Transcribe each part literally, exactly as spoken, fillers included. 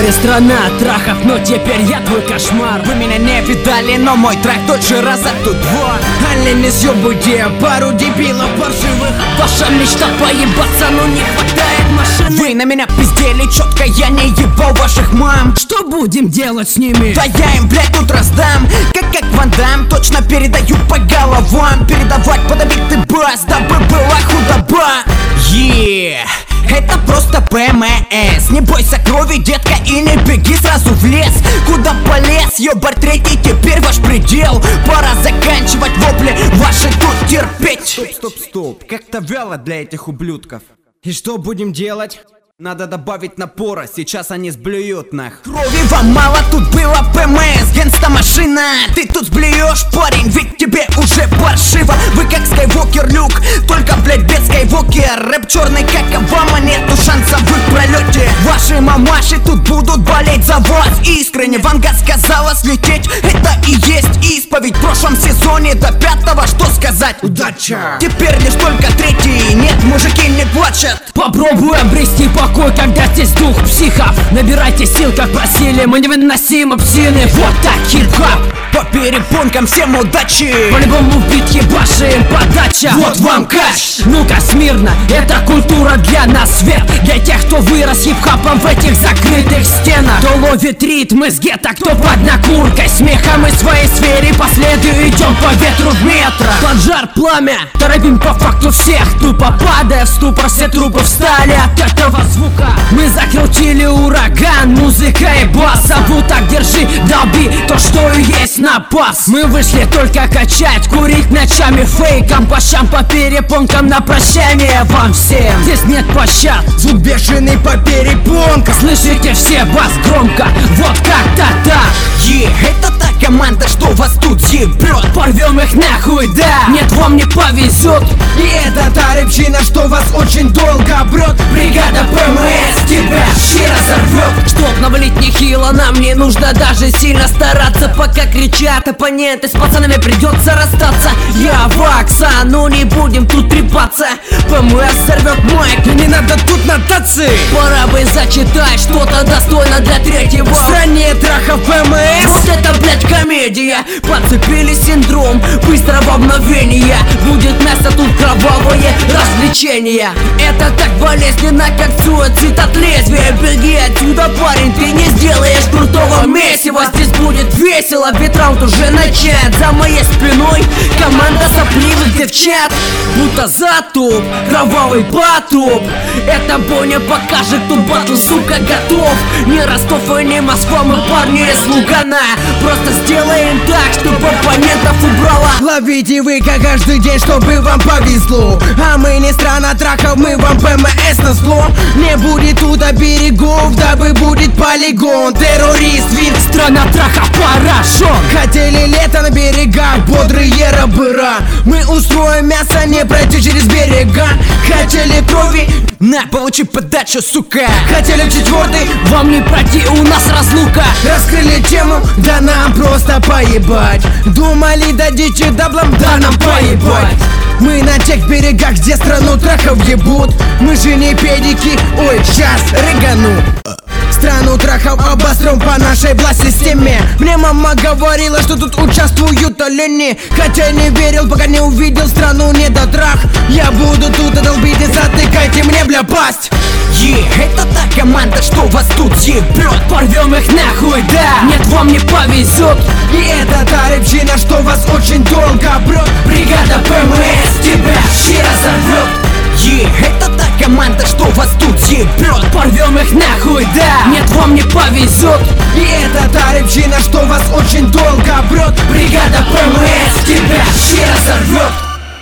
море страна трахов, но теперь я твой кошмар. Вы меня не видали, но мой трек дольше раза тут два. Олени съебуйте, пару дебилов паршивых. Ваша мечта поебаться, но не хватает машины. Вы на меня пиздели четко, я не ебал ваших мам. Что будем делать с ними? Да я им, блядь, тут раздам. Как как Ван Дам, точно передаю по головам. Передавать подавить ты бас, дабы была худоба. Yeah. Это просто ПМС. Не бойся крови, детка, и не беги сразу в лес. Куда полез, ёбар третий, теперь ваш предел. Пора заканчивать вопли, ваши тут терпеть. Стоп, стоп, стоп, как-то вяло для этих ублюдков. И что будем делать? Надо добавить напора, сейчас они сблюют нах. Крови вам мало, тут было ПМС, генста машина. Ты тут сблюешь, парень, ведь тебе уже паршиво. Вы как Скайвокер Люк, только, блядь, без Скайвокер. Рэп черный, как Обама, нету шанса в их пролете. Ваши мамаши тут будут болеть за вас. Искренне Ванга сказала слететь, это и есть исповедь. В прошлом сезоне до пятого, что сказать? Удача! Теперь лишь только третий, нет, мужики не плачут. Попробуй обрести покой, когда здесь дух психов. Набирайте сил, как просили, мы невыносимы псины. Вот так хип-хоп. По перепонкам всем удачи. По-любому бит ебашим, подача. Вот вам кэш. Ну-ка смирно, это культура для нас свет. Для тех, кто вырос хип-хопом в этих закрытых стенах. Кто ловит ритм из гетто, кто под накуркой. Смехом из своей сфере по следу идем по ветру в метро. Поджар, пламя, торопим по факту всех. Тупо падая в ступор, все трупы встали от этого звука. Мы закрутили ураган, музыка и бас. А вот так держи, долби то, что и есть на пас. Мы вышли только качать, курить ночами фейком. По щам, по перепонкам на прощание вам всем. Здесь нет пощад, Звук бешеный по перепонкам. слышите все бас громко, вот как-то так. Yeah, это та команда, что вас тут ебет. Порвем их нахуй, да, нет, вам не повезет. И это та рыбчина, что вас очень долго брет. Бригада ПМС тебя щиро разорвет. Чтоб навалить нехило, нам не нужно даже сильно стараться. Пока кричат оппоненты, с пацанами придется расстаться. Я Вакса, но не будем тут трепаться. ПМС сорвет майк, Не надо тут нотации. пора бы зачитать что-то достойно для третьего. В стране трахов ПМС. Вот это, блядь, комедия. Подцепили синдром быстрого мгновения. Будет место тут кровавое развлечение. Это так болезненно, как суицид от лезвия. Беги отсюда, парень, ты не сделаешь крутого месива. Здесь будет весело, ведь раунд уже начат. За моей спиной команда сопливых девчат. Будто затоп, кровавый потоп. Это Боня покажет, тут батл, сука, готов. Не Ростов и не Москва, мы парни из Лугана. Просто сделаем так, чтобы оппонентов убрала. Ловите вы как каждый день, чтобы вам повезло. А мы не страна трахов, мы вам ПМС на зло. Не будет туда берегов, дабы будет полигон. Террорист, вид, Страна трахов, порошок. хотели лето на берегах, бодрые рабыра. Мы устроим мясо, не пройти через берега. Хотели крови, На, получи подачу, сука. хотели в четвертый. Вам не пройти, у нас разлука. Раскрыли тему, да нам просто поебать. Думали, дадите даблом, да нам поебать. Мы на тех берегах, где страну трахов ебут. Мы же не педики, ой, сейчас рыгану. Страну трахов обострем по нашей власть-системе. Мне мама говорила, что тут участвуют олени. Хотя не верил, пока не увидел страну недотрах. Я буду тут и долбить, и затыкайте мне, бля, пасть. Yeah, это та команда, что вас тут ебет. Порвем их нахуй, да, нет, вам не повезет. И это та рыбчина, что вас очень долго брет. Бригада ПМС тебя щиро разорвет. Yeah, это та команда, что вас тут ебет. Порвем их нахуй, да, нет, вам не повезет. И это та рыбчина, что вас очень долго брет. Бригада ПМС тебя щиро разорвет.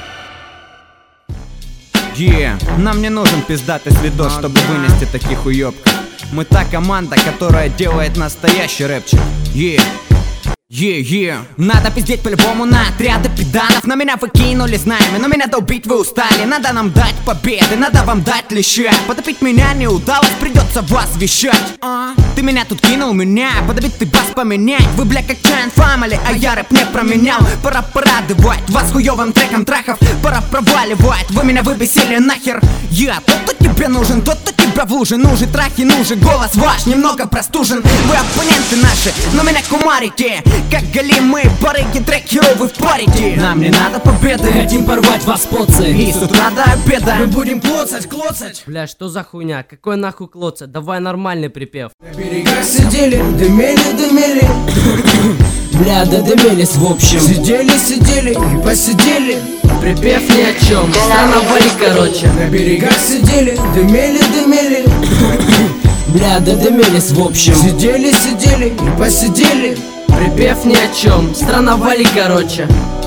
Yeah. Нам не нужен пиздатый следос, чтобы вынести таких уёбков. Мы та команда, которая делает настоящий рэпчик. Yeah. Yeah, yeah. Надо пиздеть по-любому на отряды педанов. На меня вы кинули знамя, но меня долбить вы устали. Надо нам дать победы, надо вам дать леща. Потопить меня не удалось, придется вас вещать. а? Ты меня тут кинул, меня подобить ты бас поменять. Вы, бля, как Giant Family, а я рэп не променял. Пора порадовать вас хуёвым треком трахов. Пора проваливать, вы меня выбесили нахер. Я тот, кто тебе нужен, тот, кто тебя в луже. Нужен трахи, нужен голос ваш, немного простужен. Вы оппоненты наши, но меня кумарите. Как голимые барыги, трек херовый в парите. Нам не надо победы, хотим порвать вас поцы. И с утра до обеда Мы будем клоцать, клоцать. Бля, что за хуйня? Какой нахуй клоца? Давай нормальный припев. На берегах сидели, дымели, дымели. Бля, додымились в общем. Сидели, сидели и посидели. Припев ни о чем, страна вали, короче. На берегах сидели, дымели, дымели. Бля, додымились в общем. Сидели, сидели и посидели. Припев ни о чем, страна вали, короче.